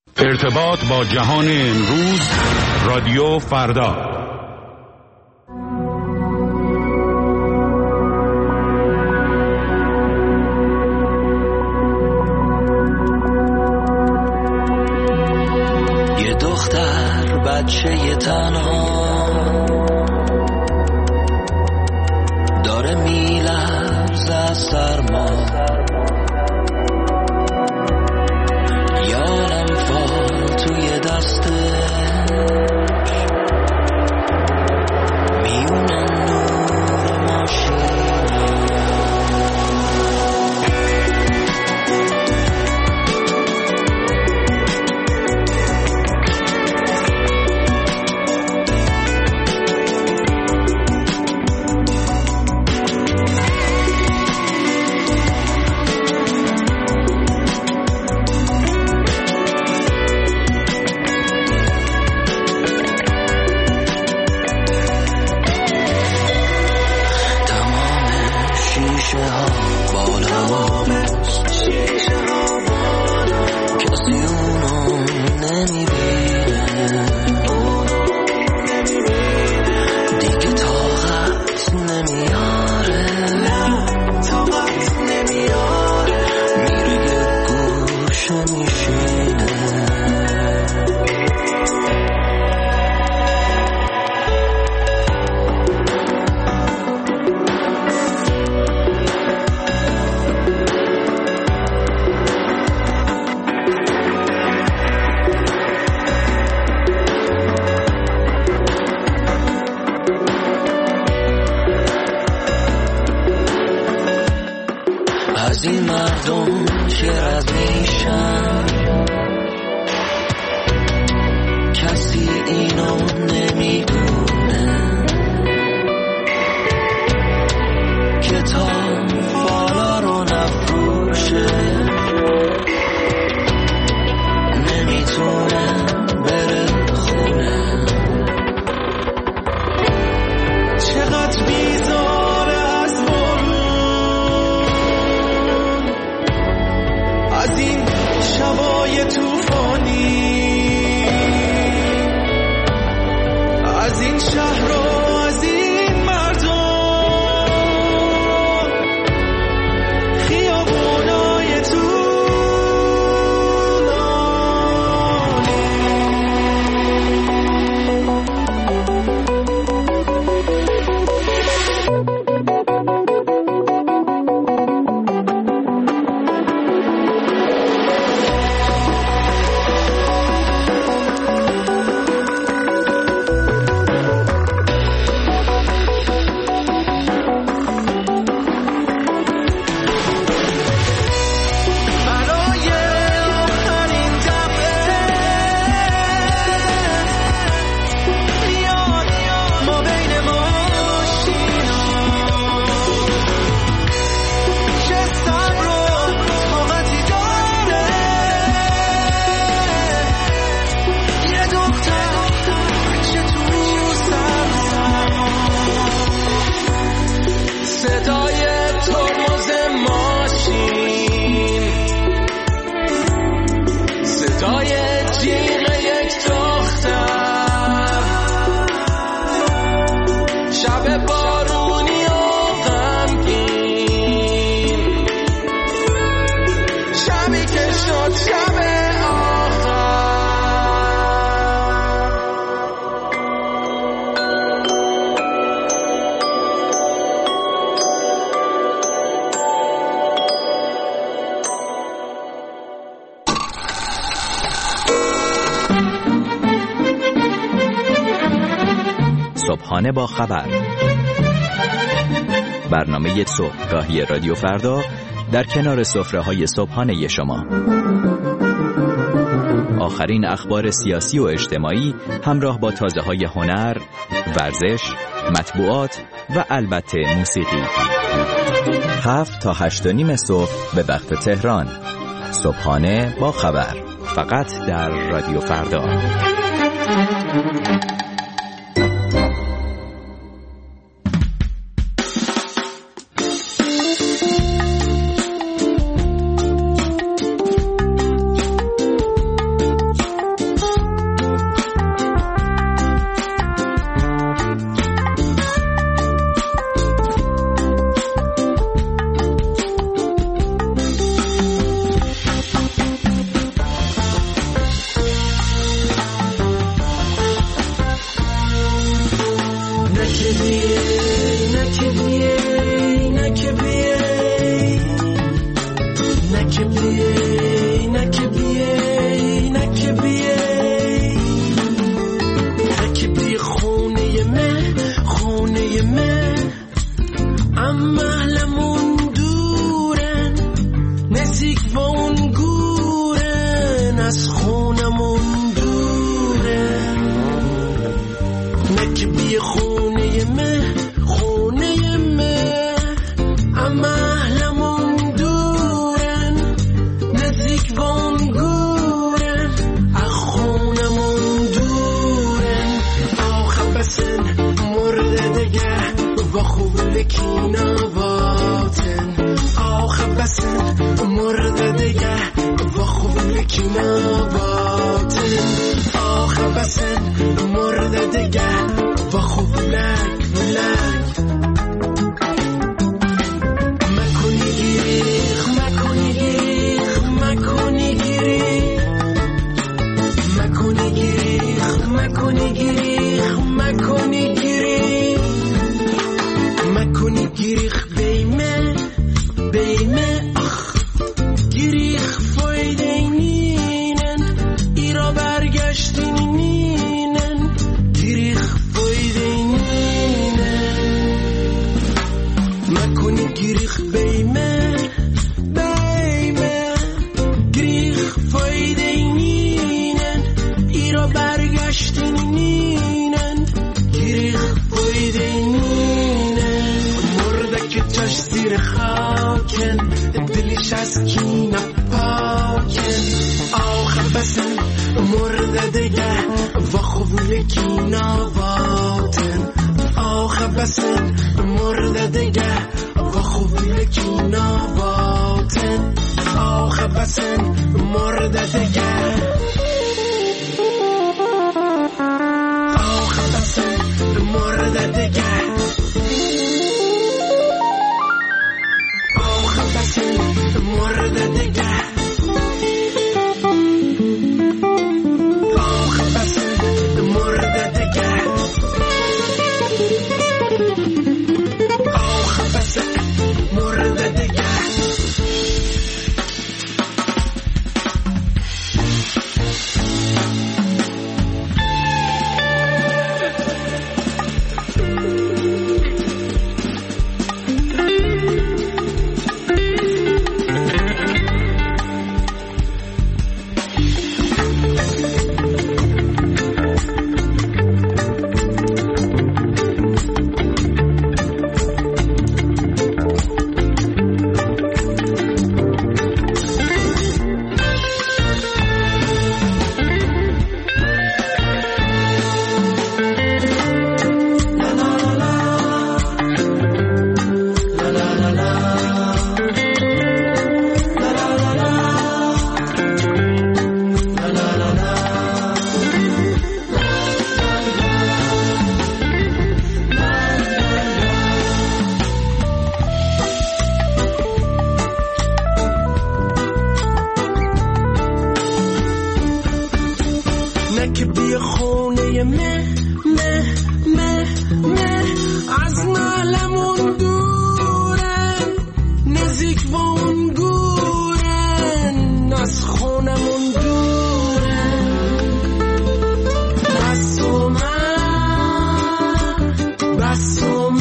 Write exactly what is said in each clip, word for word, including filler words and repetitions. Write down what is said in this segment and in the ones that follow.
ارتباط با جهان امروز، رادیو فردا. یه دختر بچه یه تنها داره میلرزه از سرما، یارم فال توی دستش میونه نور ماشین. از این مردم شعر از میشن، کسی اینو نمیدونه، کتاب فالا رو نفروشه، نمیتونه بره خونه. چقدر بیزاره از از این شبای توفانی، از این شهر و از این مردم، خیابونای طولانی. صبحانه با خبر، برنامه صبحگاهی رادیو فردا در کنار سفره‌های صبحانه شما. آخرین اخبار سیاسی و اجتماعی همراه با تازه‌های هنر، ورزش، مطبوعات و البته موسیقی. هفت تا هشت و نیم صبح به وقت تهران. صبحانه با خبر، فقط در رادیو فردا. از کینه پاکن آخه بسن مرده دیگه و خوبی کینا واتن آخه بسن مرده دیگه و خوبی کینا واتن آخه بسن مرده دیگه آخه بسن مرده دیگه آخه بسن مرده دیگه آخه بسن مرده دیگه آخه بسن مرده دیگه که بی خونه مه مه مه مه از نالمون دورن نزدیک و اون گورن از خونمون دورن بس و من بس و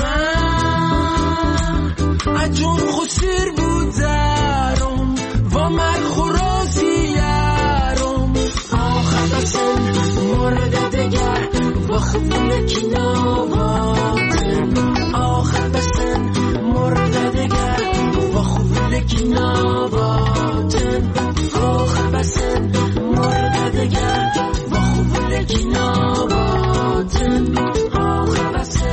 من اجون خسیر بودارم و من خراسیارم آخه بسن مرده دیگر و خوبی کناباتن آخر بسن مرده دیگر و خوبی کناباتن آخر بسن مرده دیگر و خوبی کناباتن آخر بسن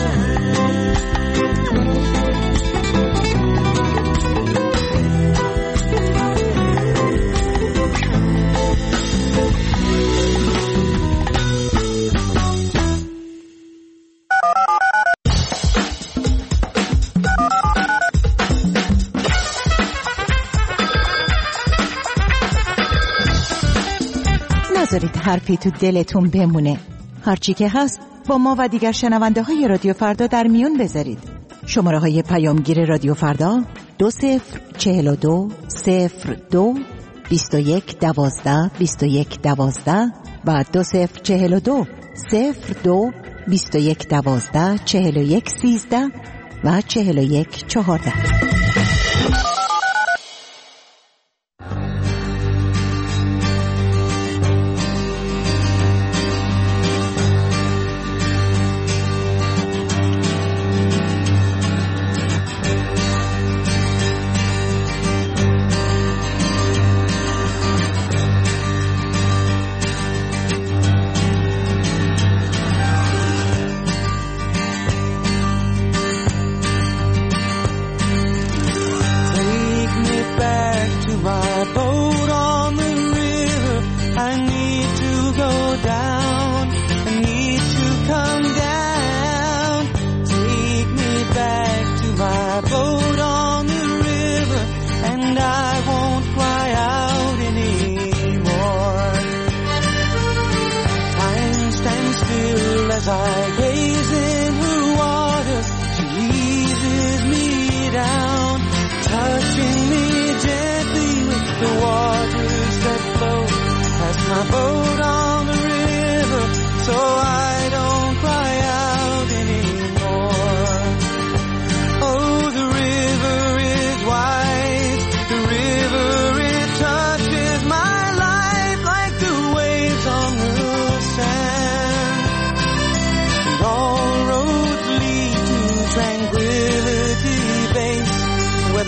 نذارید حرفی تو دلتون بمونه. هرچی که هست با ما و دیگر شنونده های رادیو فردا در میون بذارید. شماره های پیامگیر رادیو فردا دو صفر چهل و دو صفر دو بیست و یک دوازده بیست و یک دوازده و دو صفر چهل و دو صفر دو بیست و یک دوازده چهل و یک سیزده و چهل و یک چهارده.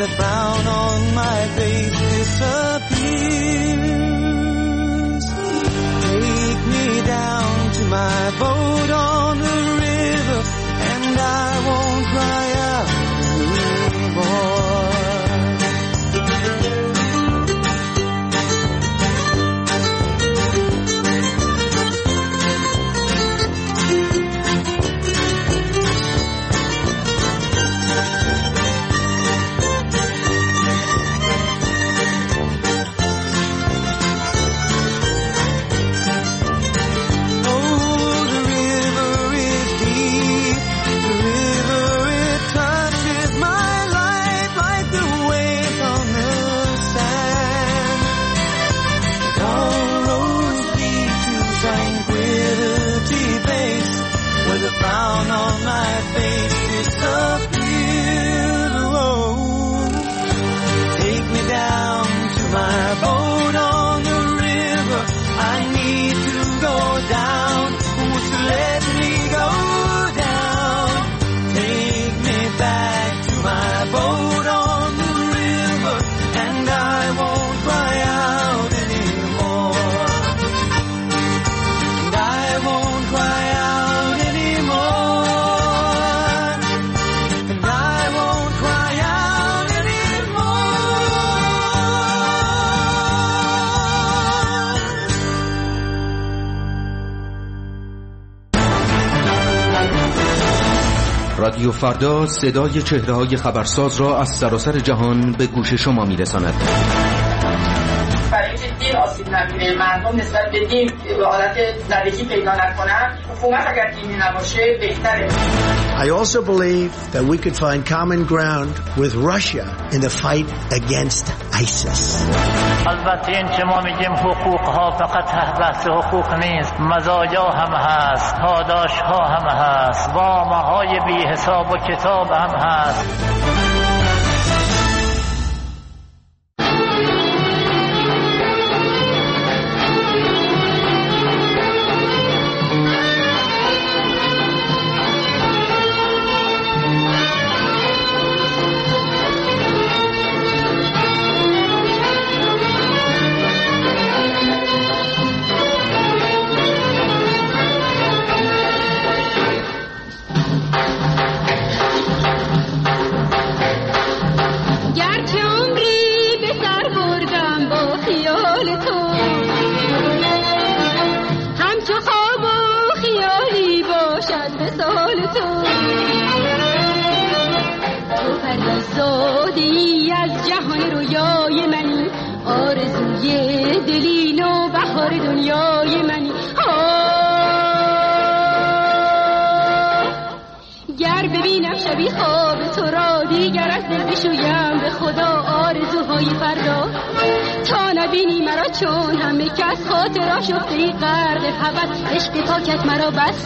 the frown on my face disappears. Take me down to my boat on the river, and I won't cry out anymore. رادیو فردا صدای چهره‌های خبرساز را از سراسر جهان به گوش شما می‌رساند. برای اینکه دین آسیب نبینه، مردم نسبت به دین به حالت زدگی پیدا نکنن، حکومت اگر دینی نباشه بهتره. I also believe that we could find common ground with Russia in the fight against ISIS. البته این که ما میگیم حقوق ها فقط بحث حقوق نیست، مزایا هم هست، پاداش ها هم هست، وامه های بی حساب و کتاب هم هست. چون همه کس خاطرها شفته غرق هوس عشق پاکت مرا بس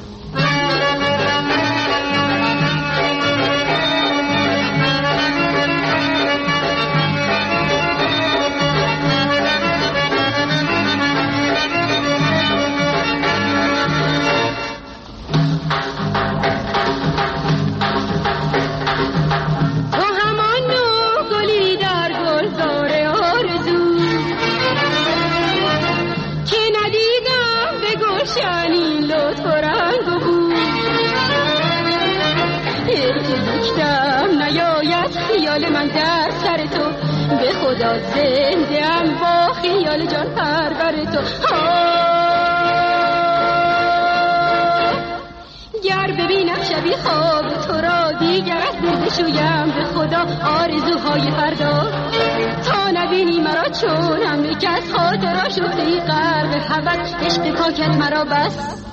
خدا زنده ام با خیال جان پرور تو. گر ببینم شبی خواب تو را دیگر از دل بشویم به خدا آرزوهای فردا. تا نبینی مرا چون همه کس خاطرها شفته غرق هوس عشق پاکت مرا بس.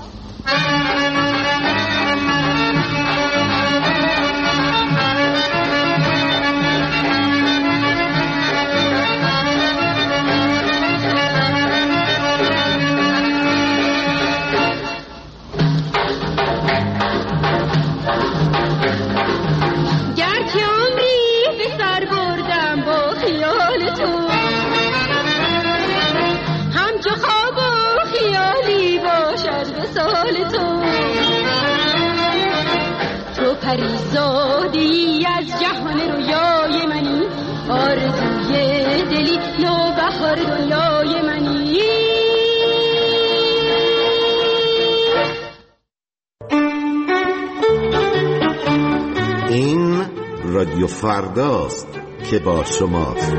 پریزادی از جهان رویای منی منی، نوبهار دنیای منی. این رادیو فرداست که با شماست.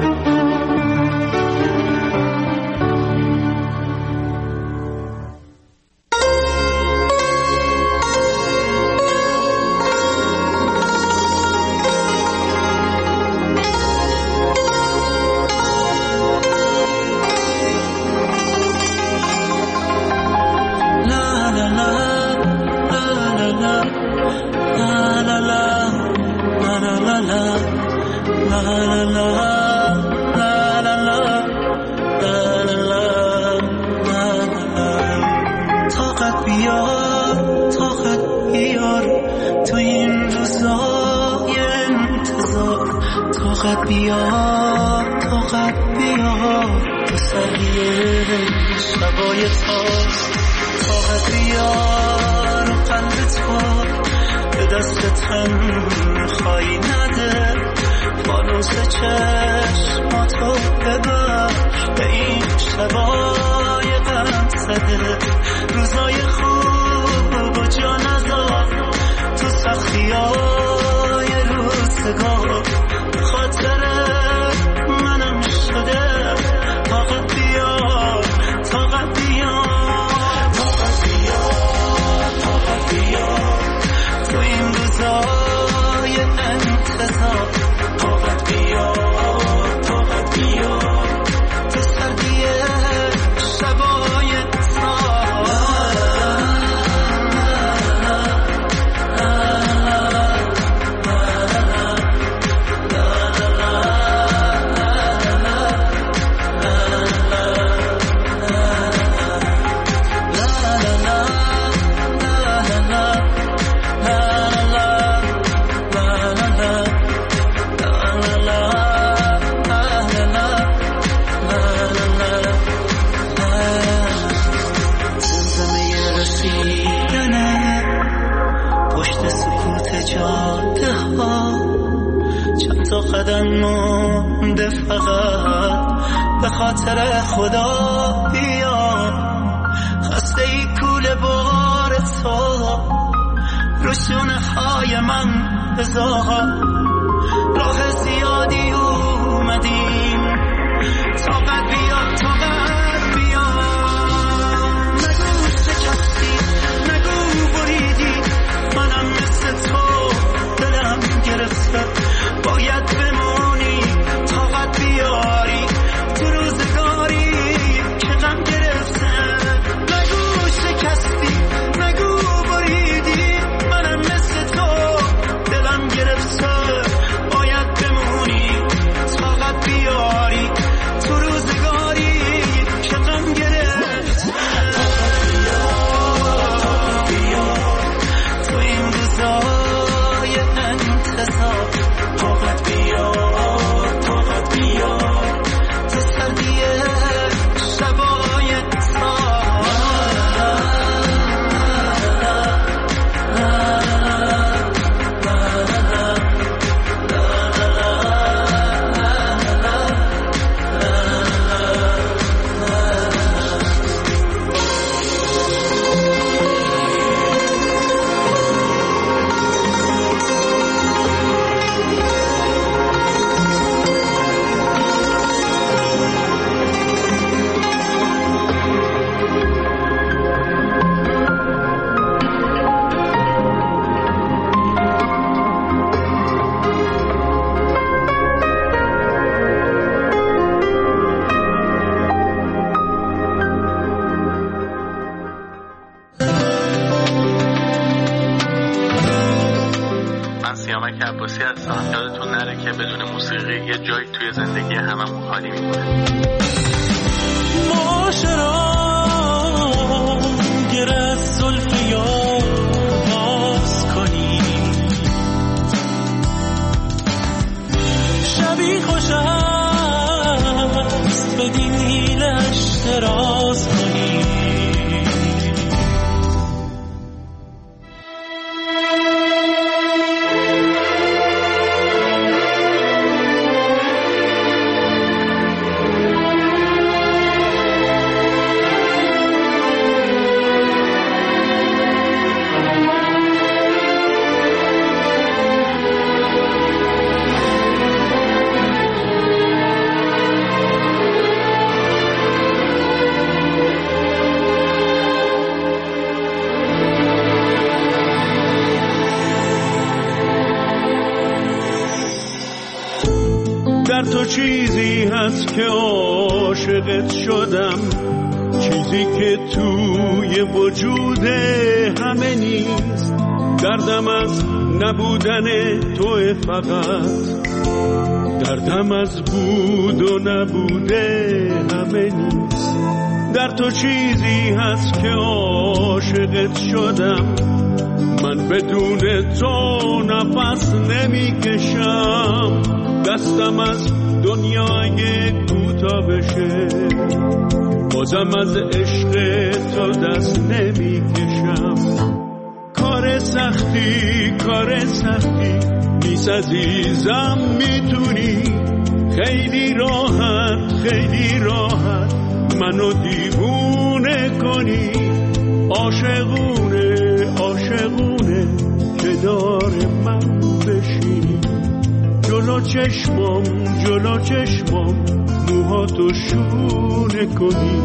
در تو چیزی هست که عاشقت شدم، چیزی که توی وجود همه نیست. دردم از نبودن توی فقط، دردم از بود و نبوده همه نیست. در تو چیزی هست که عاشقت شدم، من بدون تو نفس نمی کشم. دستم از دنیای کوتا بشه، بازم از عشق تو دست نمی کشم. کار سختی کار سختی نیست عزیزم، میتونی خیلی راحت خیلی راحت منو دیوونه کنی. عاشقونه عاشقونه کنار من بشینی، جلو چشمم جلو چشمم موهاتو شونه کنی.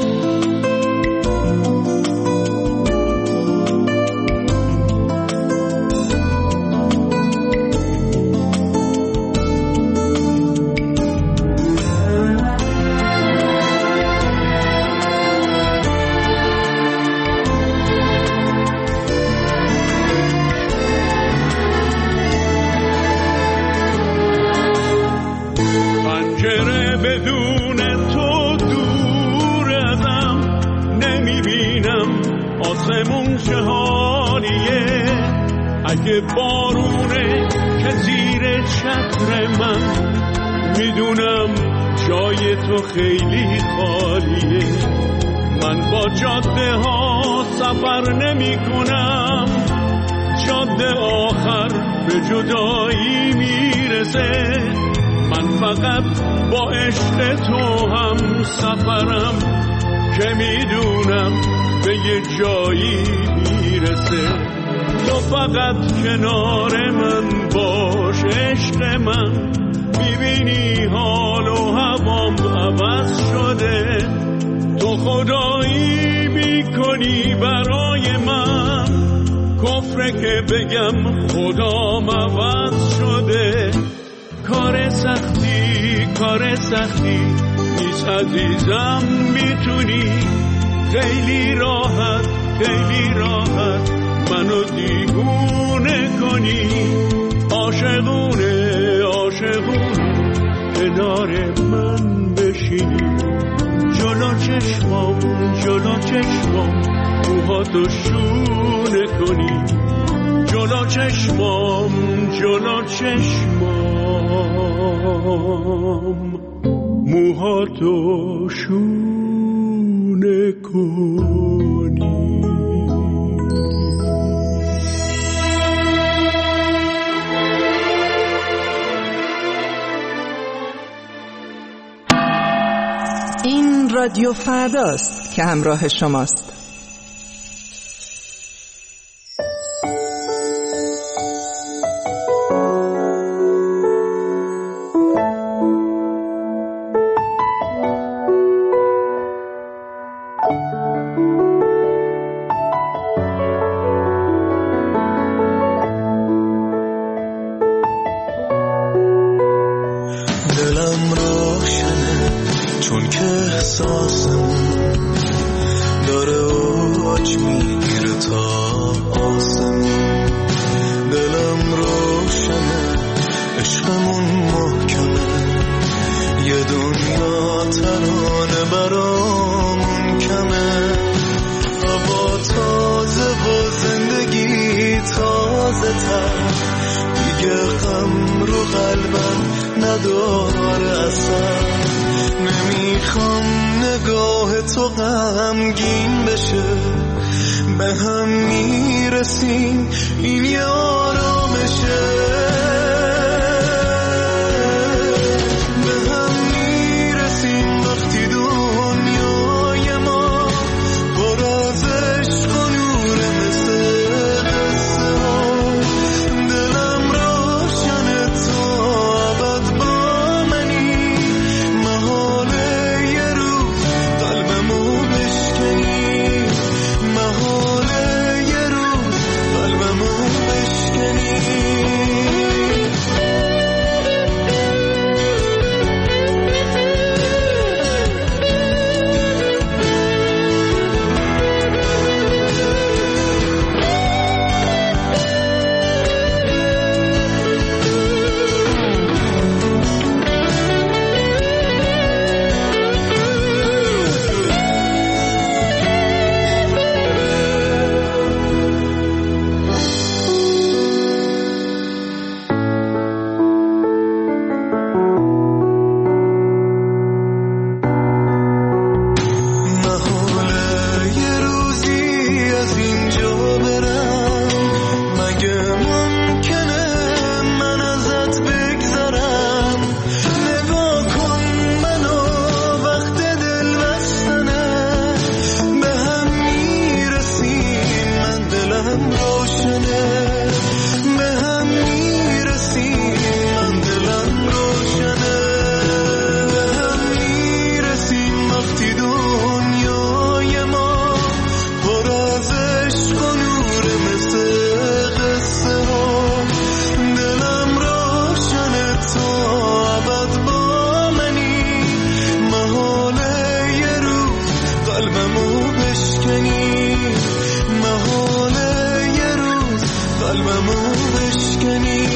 اگه بارونه که زیر چتر من، میدونم جای تو خیلی خالیه. من با جاده ها سفر نمی کنم، جاده آخر به جدایی میرسه. من فقط با عشق تو هم سفرم که میدونم به یه جایی میرسه. تو فقط کنار من باش عشق من، میبینی حال و هوام عوض شده. تو خدایی میکنی برای من، کفره که بگم خدام عوض شده. کار سختی کار سختی نیست عزیزم، میتونی خیلی راحت خیلی راحت منو دیوونه کنی. عاشقونه عاشقونه کنار من بشینی، جلو چشمم جلو چشمم موهاتو شونه کنی. جلو چشمم جلو چشمم موهاتو شونه کنی. این رادیو فرداست که همراه شماست. دلم روشنه چون که احساسمون داره اوج میگیره تا آسمون. دلم روشنه عشقمون محکمه، یه دنیا ترانه برامون کمه. هوا تازه و زندگی تازه تر، دیگه غم رو قلبم نداره اصلا. نمیخوام نگاه تو غمگین بشه، به هم میرسیم این یه آرامشه. به هم میرسیم وقتی دنیای ما پر از عشق و نوره مثل قصه ها. دلم روشنه تو ابد با منی، محاله یه روز قلبمو بشکنی، محاله یه روز قلبمو بشکنی. قلبمو بشکنی، محاله یه روز قلبمو بشکنی.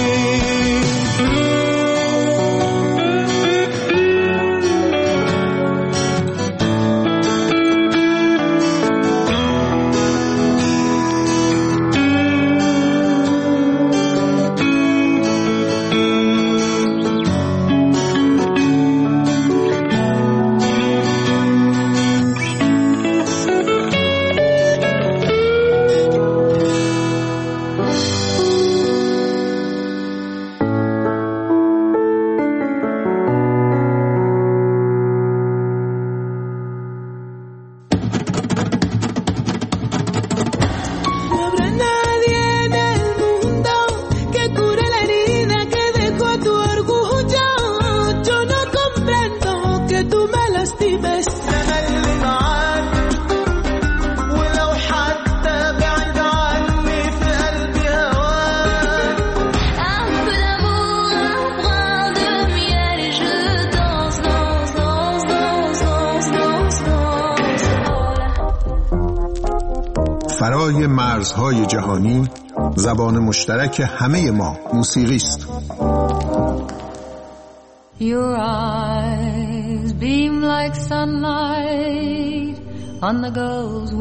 فرای مرزهای جهانی زبان مشترک همه ما موسیقی است. Your eyes beam like sunlight on the gull's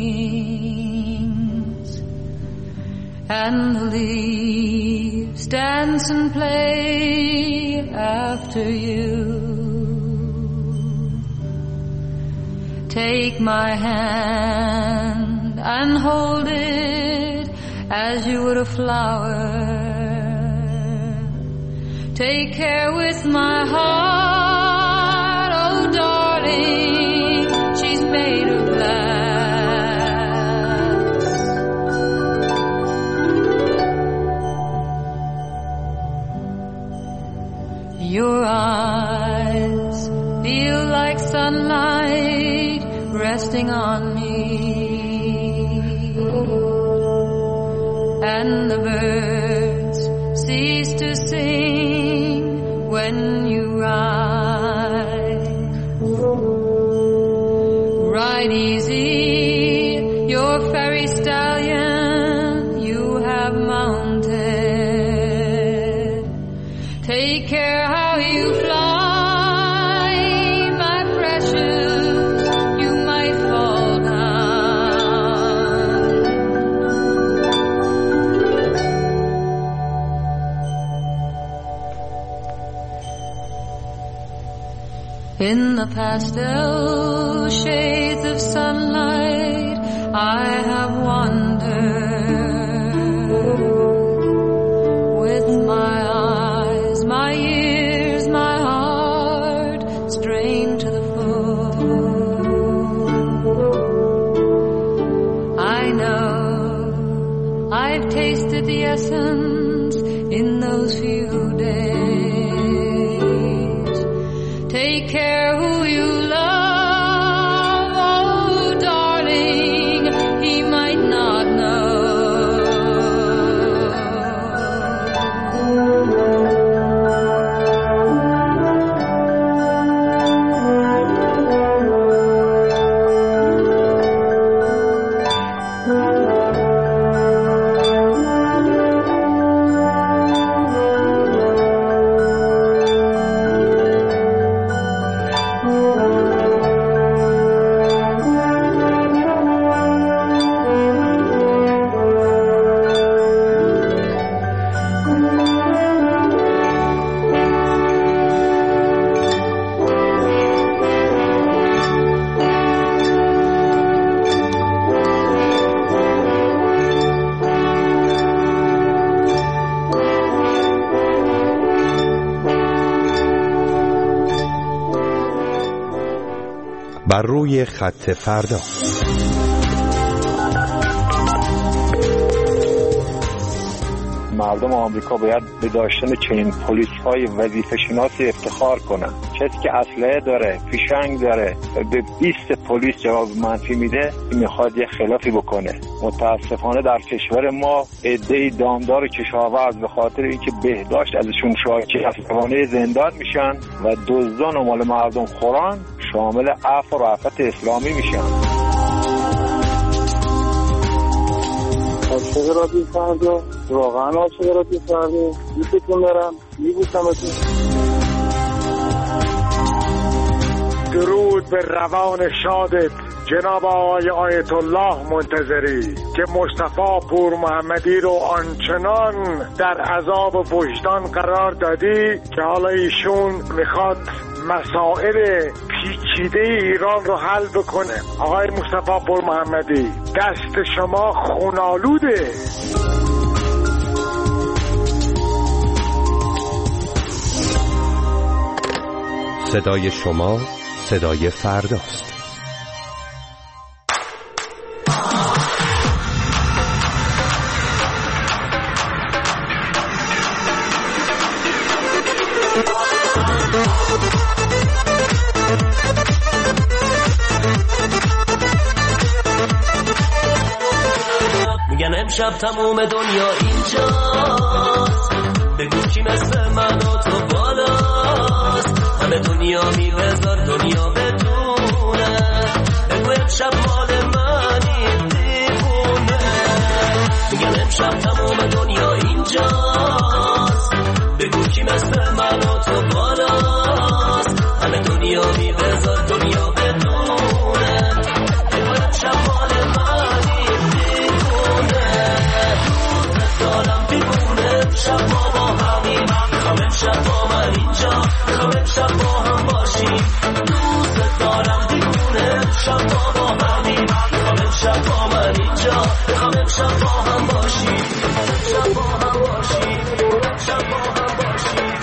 wings, and the leaves dance and play after you. Take my hand and hold it as you would a flower. Take care with my heart, oh darling, she's made of glass. Your eyes feel like sunlight resting on me, and the birds cease to sing when you ride. Ride easy, your fairy stallion you have mounted. Take care how you fly, my precious, you might fall down. In the pastel shades of sunlight I have wandered, with my eyes, my ears, my heart strained to the full. I know I've tasted the essence in those few days. Take care who you love, oh darling, he might not know. بر روی خط فردا. مردم آمریکا باید به داشتن چنین پلیس‌های وظیفه‌شناسی افتخار کنند. کسی که اسلحه داره، فیشنگ داره، به بیست پلیس جواب منفی میده، میخواد یه خلافی بکنه. متاسفانه در کشور ما عده‌ای دامدار کشاورز به خاطر اینکه بهداشت ازشون شاکی از توانه زندان میشن و دزدان و مال مردم خوران شامل عفو و رأفت اسلامی میشن. عاشق رادیو فردا، واقعا عاشق رادیو فردا، دوستتون دارم، میبوسمتون. درود به روان شادت جناب آقای آیت الله منتظری که مصطفی پور محمدی رو آنچنان در عذاب وجدان قرار دادی که حالا ایشون میخواد مسائل پیچیده ایران رو حل بکنه. آقای مصطفی پور محمدی، دست شما خونالوده. صدای شما صدای فرداست. میگن امشب تموم دنیا اینجاست، بگو کی مثل من و تو بالاست، همه دنیا میبذار دنیا بدونه، بگو امشب مال منی دیوونه. میگن امشب تموم دنیا اینجاست، بگو کی مثل من و تو بالاست، همه دنیا میبذار دنیا بدونه، بگو امشب مال منی دیوونه. دارم دیوونه امشب ما با همیم، میخوام امشب با من اینجا، میخوام امشب با هم باشیم. دوست دارم دیوونه امشب ما با همیم، میخوام امشب با من اینجا، میخوام امشب با هم باشیم. امشب با هم باشیم، امشب با هم باشیم.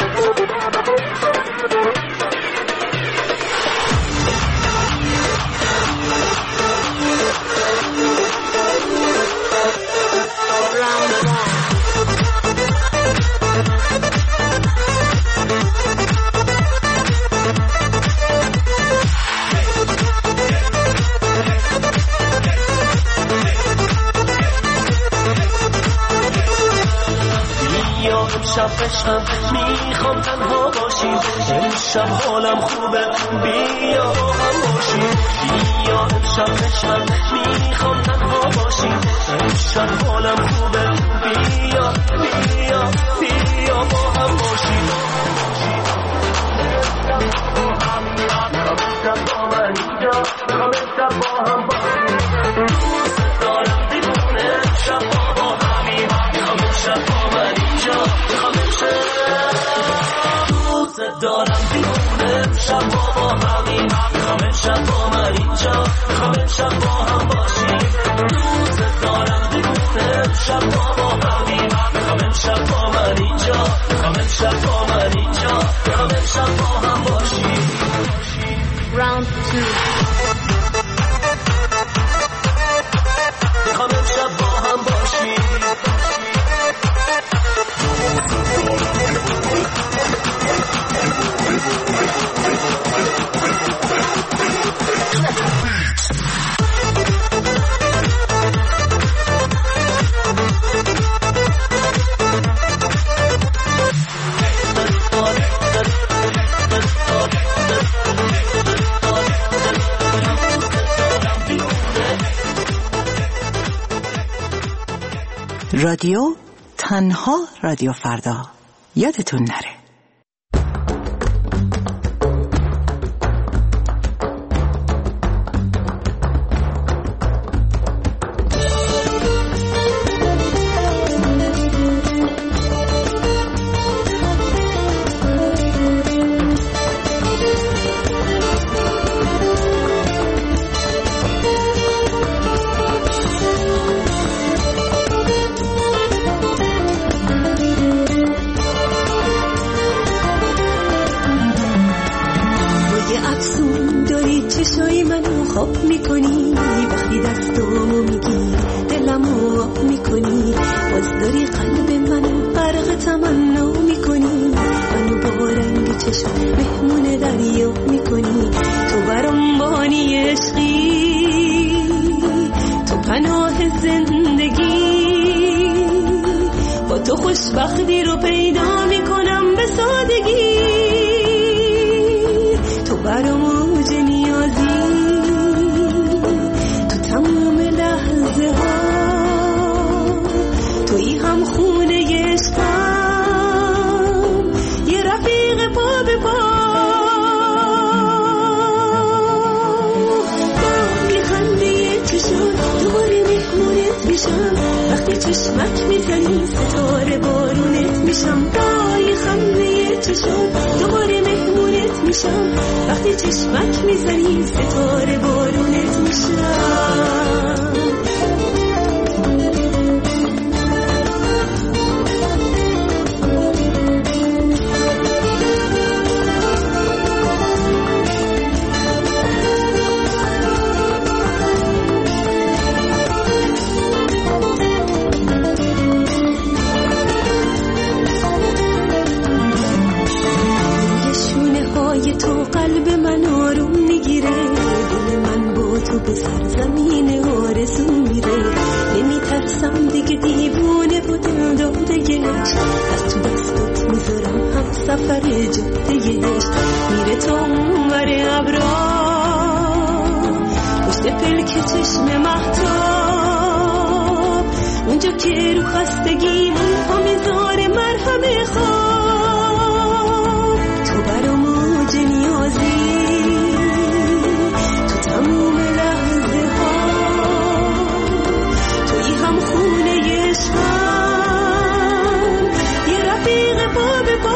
امشب عشقم میخوام تنها باشیم، امشب حالم خوبه بیا با هم باشیم. بیا امشب عشقم میخوام تنها باشیم، امشب حالم خوبه بیا بیا بیا با هم باشیم. امشب با من اینجا، امشب با هم باشیم. دوست دارم دیوونه امشب با همیم، امشب با من اینجا، دوست دارم دیوونه امشب با همیم، میخوام امشب با من اینجا، میخوام امشب با هم باشیم. دوست دارم دیوونه امشب با همیم، میخوام امشب با من اینجا، میخوام امشب با من اینجا، میخوام امشب با هم باشیم. Round two. میخوام امشب با هم باشیم. رادیو تنها رادیو فردا، یادتون نره. چشای منو خواب میکنی، وقتی دستامو میگی دلمو آب میکنی، باز داری قلب منو غرق تمنا میکنی، منو با رنگ چشم مهمون دریا میکنی. تو برام بانی عشقی، تو پناه زندگی، با تو خوشبختی رو پیدا میکنم به سادگی. تو برام وقتی چشمک میزنی ستاره بارونت میشم. تو قلب من آروم میگیره، دل من با تو به سرزمین آرزو میره. نمیترسم دیگه دیوونه و دل دادهش، از تو دستت میذارم هم سفر جادهش. میره تا اونور ابرا پشت پلک چشم مهتاب، اونجا که رو خستگیمون پا میذاره مرهم خواب. تو برام نیازی تو تموم لحظه ها، توی هم خونه عشقم، یه رفیق پا به پا.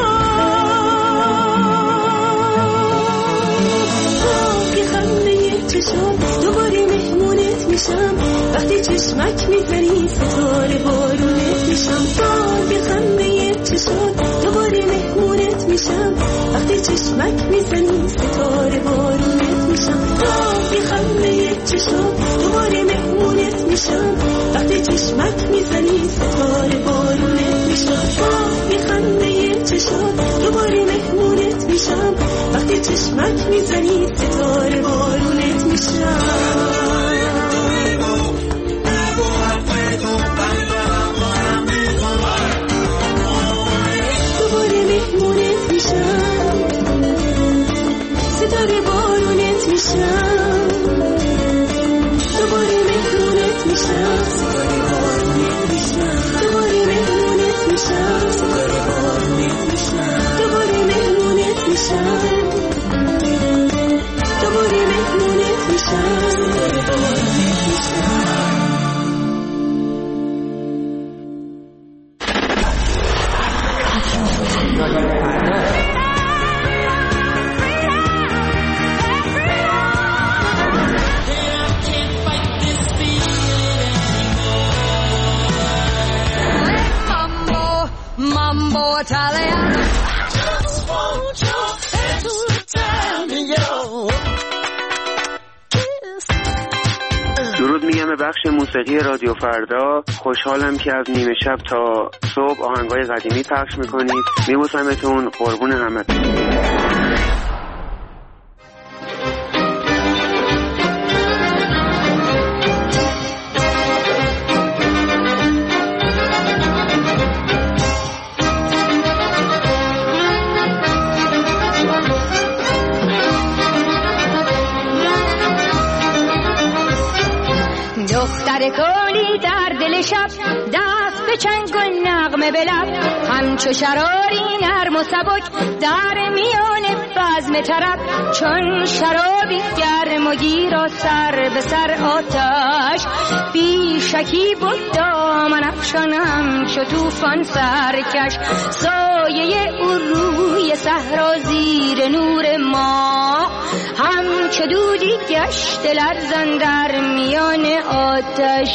که خنده یه چشم دوباره مهمونت میشم، وقتی چشمک میزنی ستاره بارونت میشم. که خنده یه چشم دوباره مهمونت میشم، وقتی چشمک میزنی ستاره بارونت میشم. که خنده یه چشم دوباره مهمونت میشم، وقتی چشمک میزنی ستاره بارونت میشم. که خنده یه چشم دوباره مهمونت میشم، وقتی چشمک میزنی ستاره بارونت میشم. ستاره بارونت میشم، دوباره مهمونت میشم. ستاره بارونت میشم، دوباره مهمونت میشم. ستاره بارونت میشم، دوباره مهمونت میشم. دوباره مهمونت میشم. ستاره بارونت میشم. درود میگم به بخش موسیقی رادیو فردا. خوشحالم که از نیمه شب تا صبح آهنگای قدیمی پخش میکنید. میبوسمتون، قربون همتون. دختر کلی در دل شب، دست به چنگ و نغمه به لب، همچو شراری نرم و سبک در میان بزم طرب. چون شرابی گرم و گیر و سر به سر آتش، بی شکی بود دامن افشان همچو طوفان سرکش. سایه او روی صحرا زیر نور ما، همچو دودی گشت لرزان در میان آتش.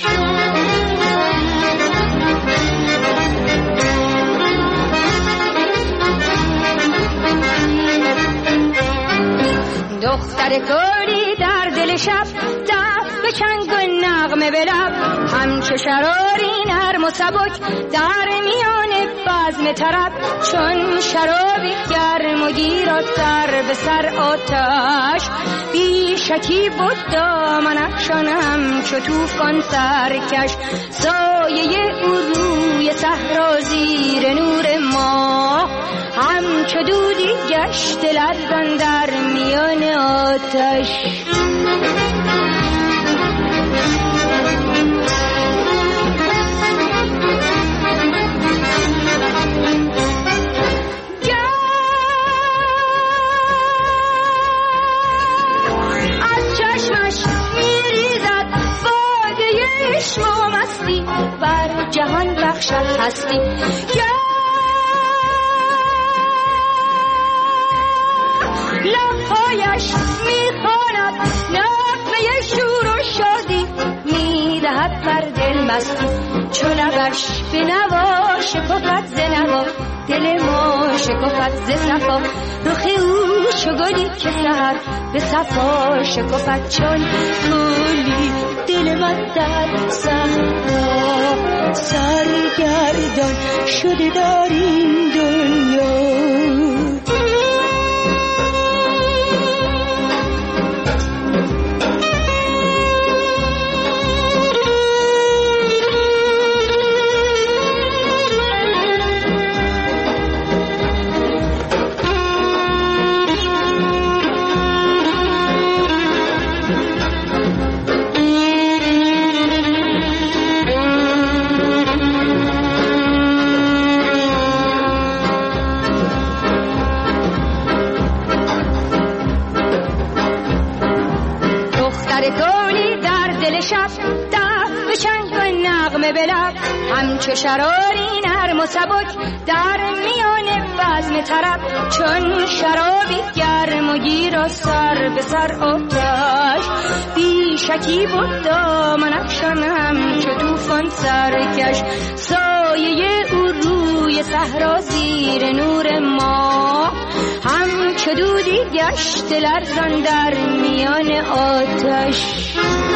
دختر کلی در دل شب، دست به چنگ و نغمه به لب، همچو شراری نرم و سبک در میان بزم طرب. چون شرابی گرم و گیر و سر به سر آتش، بی شکی بود دامن افشان همچو طوفان سرکش. سایه او روی صحرا زیر نور ما، همچو دودی گشت لرزان در میان آتش. از چشمش میریزد باده عشق و مستی، بر جهان بخشد هستی. لبهای چشمش میخواند نغمه شور و شادی میدهد بر دل مستی چون لبش به نوا شکفت ز نوا دل ما شکفت ز صفا رخ او چو گلی که سحر به صفا شکفت چون گلی دل من در صحرا سرگردان شده در این دنیا. همچو شراری نرم و سبک در میان بزم طرب چون شرابی گرم و گیر و سر به سر آتش بی شکی بود دامن افشان همچو طوفان سرکش سایه او روی صحرا زیر نور ما همچو دودی گشت لرزان در میان آتش.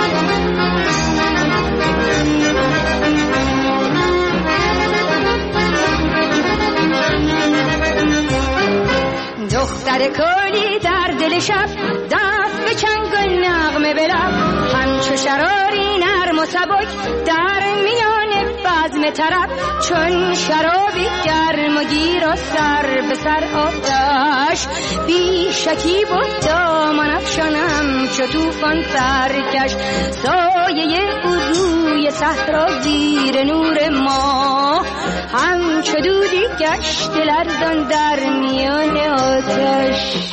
دختر کلی در دل شب دست به چنگ و نغمه به لب همچو شراری نرم و سبک در میان بزم طرب چون شرابی گرم و گیر و سر به سر آتش بی شکی بود دامن افشانم چو طوفان سرکش سایه او روی صحرا زیر نور ما همچو دودی گشت لرزان در میان آتش.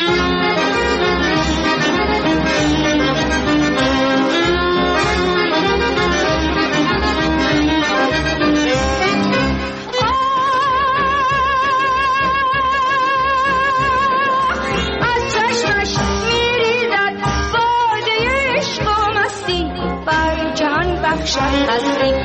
هستی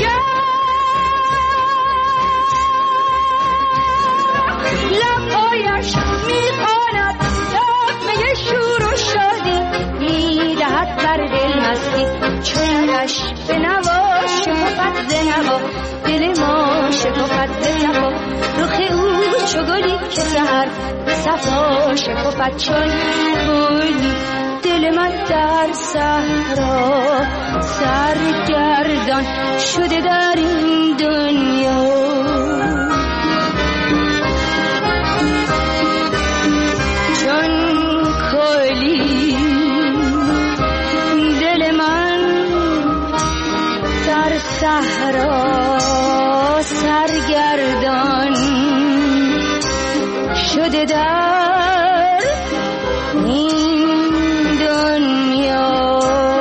لبهایش میخواند نغمه شور و شادی میدهد بر دل مستی چونش به نوا شکفت ز نوا دل ما شکفت ز صفا رخ او چو گلی که سحر به صفا شکفت چون گلی دل من در صحرا سرگردان شده در این دنیا. چون کلی دل من در صحرا سرگردان شده در این دنیا.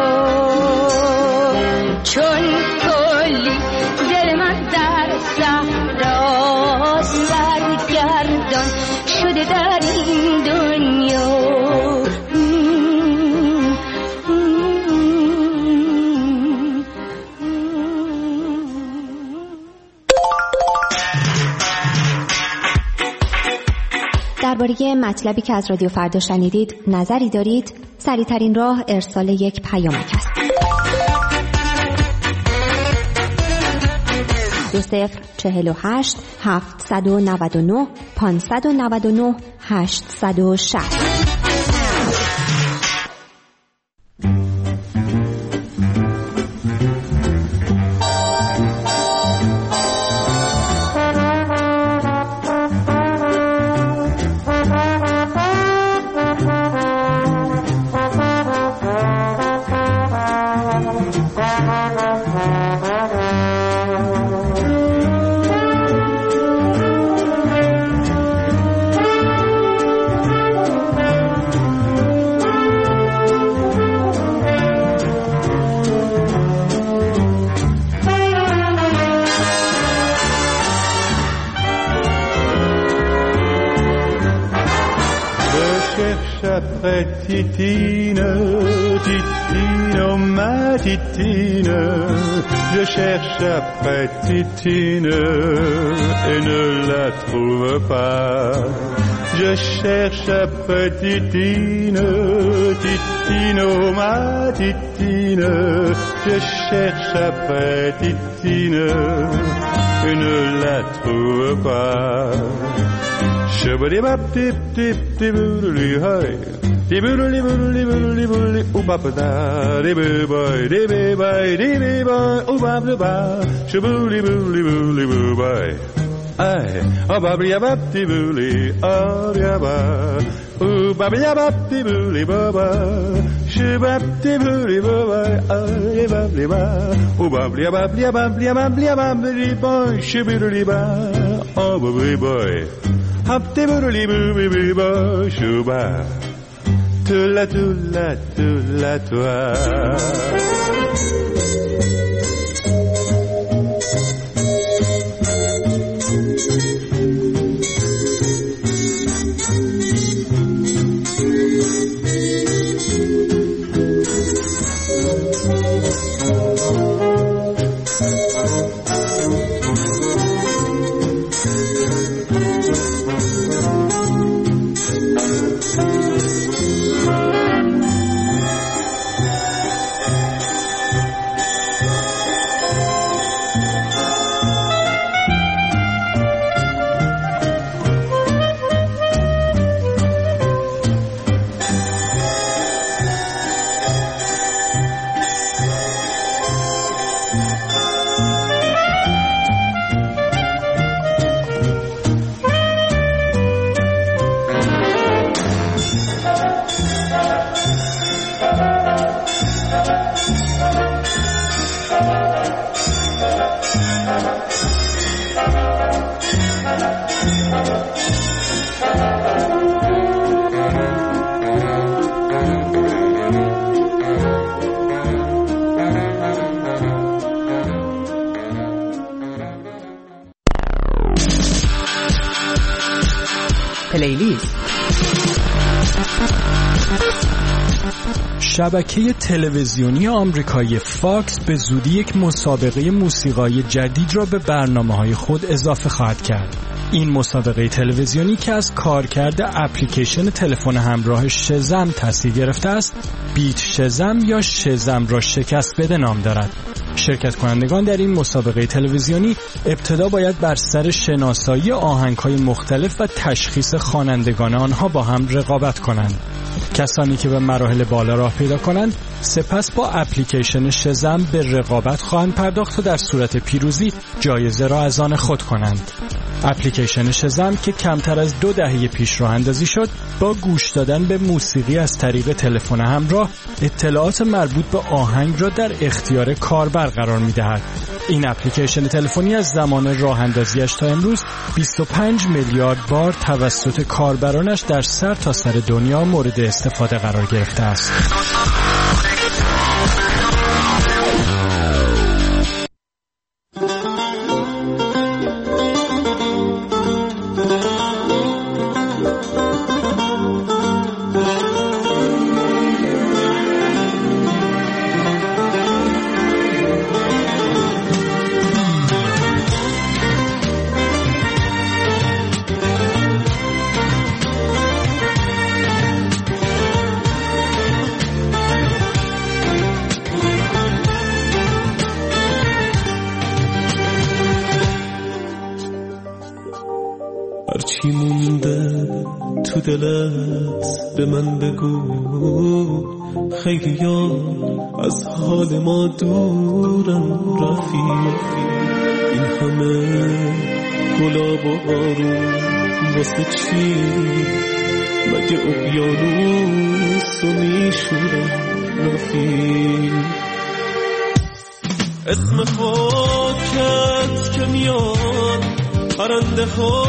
چون کلی دل من در صحرا سرگردان شده در این دنیا. درباره مطلبی که از رادیو فردا شنیدید نظری دارید؟ سریع‌ترین راه ارسال یک پیامک است. دو صفر چهل و هشت هفتصد و نود و نه پانصد و نود و نه هشتصد و شصت. après Titine, Titine, oh ma Titine, je cherche après Titine et ne la trouve pas. Je cherche après Titine, Titine, oh ma Titine, je cherche après Titine et ne la trouve pas. Shabadi bap tip tip tip boodly hi, tip boodly boodly boodly boodly, oh baba da, di boo boy, di boo boy, di boo boy, oh baba ba, shaboodly boodly boodly boo boy. Ay, oh bably bap tip boodly, oh yaba, oh bably bap tip boodly baba, shabap tip boodly baba, oh bably ba, oh bably bably bably bably bably boy, shaboodly ba, oh bably boy. Hop de boodly booby booba shuba, tula tula tula toi. پلیلیست. شبکه تلویزیونی آمریکایی فاکس به زودی یک مسابقه موسیقایی جدید را به برنامه‌های خود اضافه خواهد کرد. این مسابقه تلویزیونی که از کارکرد اپلیکیشن تلفن همراه شزم تأثیر گرفته است، بیت شزم یا شزم را شکست بده نام دارد. شرکت کنندگان در این مسابقه تلویزیونی ابتدا باید بر سر شناسایی آهنگ‌های مختلف و تشخیص خوانندگان آنها با هم رقابت کنند. کسانی که به مراحل بالا راه پیدا کنند سپس با اپلیکیشن شزم به رقابت خواهند پرداخت و در صورت پیروزی جایزه را از آن خود کنند. اپلیکیشن شزم که کمتر از دو دهه پیش راه اندازی شد، با گوش دادن به موسیقی از طریق تلفن همراه اطلاعات مربوط به آهنگ را در اختیار کاربر قرار می‌دهد. این اپلیکیشن تلفنی از زمان راه اندازیش تا امروز بیست و پنج میلیارد بار توسط کاربرانش در سر تا سر دنیا مورد استفاده قرار گرفته است. هرچی مونده تو دلت به من بگو، خیلی ها از حال ما دورن رفیق. این همه گلاب و بارون واسه چی؟ مگه اقیانوس رو میشورن رفیق. اسم خاکت که میاد پرنده ها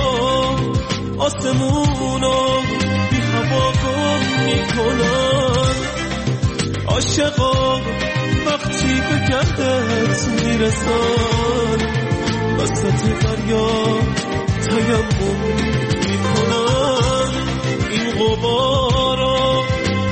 آسمونو بی هوا گم میکنن. عاشقا وقتی به گردت میرسن وسط دریا تیمم میکنن. این غبارا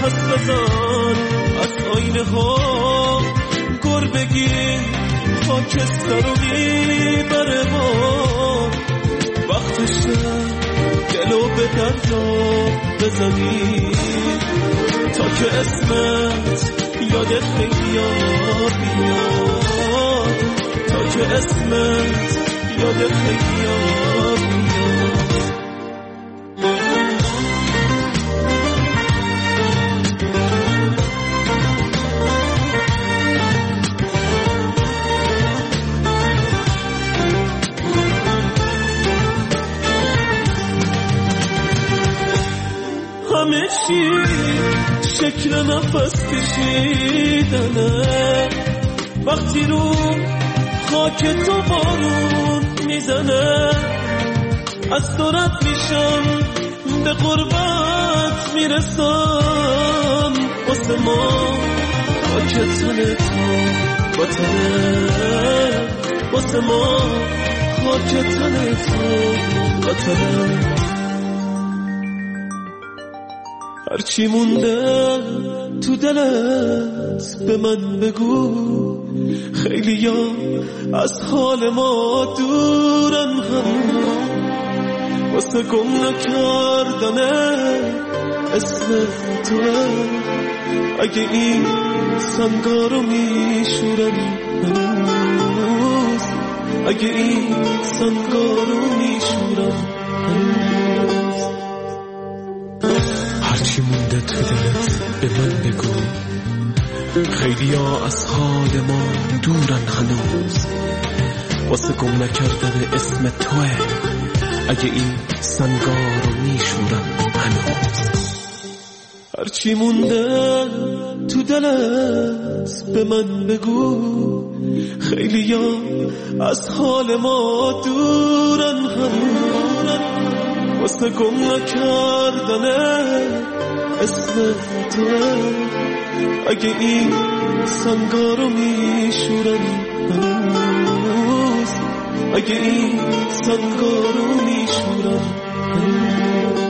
دست بزن از آینه ها گربگی خاکستر رو میبره ما وقتشه گلو به دریا بزنی تا که اسمت یاد خیلیار بیاد تا که اسمت یاد خیلیار بیاد همه چی شکل نفس کشیدنه وقتی رو خاک تو بارون میزنه از دورت میشم به قربت میرسم واسه ما خاک تن تو وطنه واسه ما خاک تن تو وطنه هرچی مونده تو دلت به من بگو خیلی یا از حال ما دورن هم واسه گم نکردنه اسم توه اگه این سنگارو میشورن هنوز اگه این سنگارو میشورن هنوز هرچی مونده تو دلت به من بگو خیلی ها از حال ما دورن هنوز واسه گم نکردن اسم توه اگه این سنگار رو میشورن هنوز هرچی مونده تو دلت به من بگو خیلی ها از حال ما دورن هنوز واسه گم نکردنه اسم توه اگه این سنگارو میشورن هنوز اگه این سنگارو میشورن هنوز